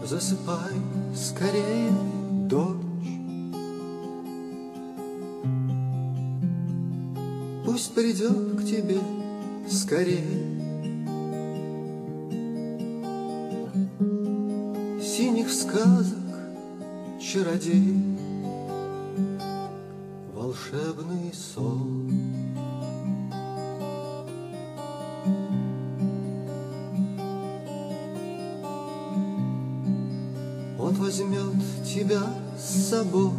Засыпай скорее, дочь, пусть придет к тебе скорее синих сказок чародей, волшебный сон. Он возьмет тебя с собой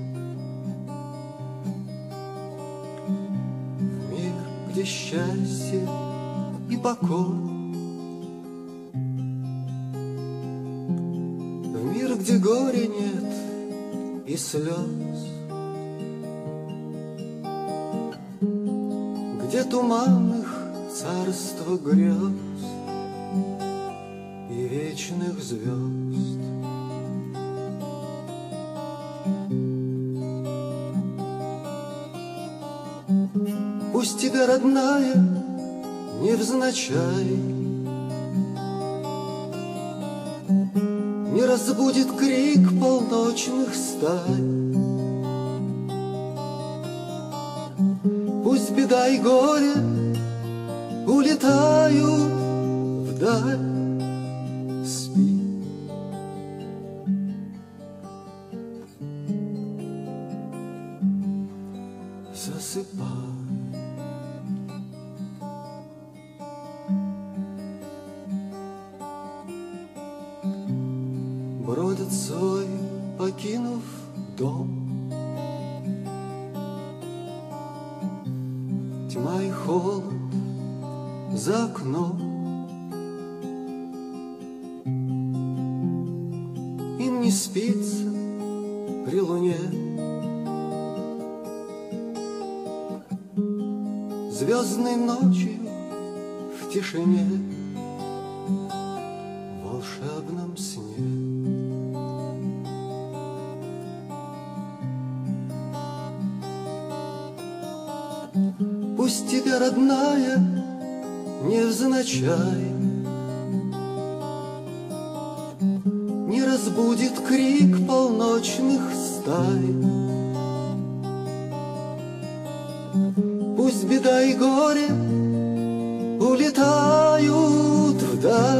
в мир, где счастье и покой, в мир, где горя нет и слез, где туманных царство грез и вечных звезд. Пусть тебя, родная, невзначай не разбудит крик полночных стай. Пусть беда и горе улетают вдаль. Спи, засыпай. Бродят свой, покинув дом, тьма и холод за окном. Им не спится при луне, звездной ночью в тишине, в волшебном сне. Пусть тебя, родная, невзначай не разбудит крик полночных стай. Пусть беда и горе улетают вдаль.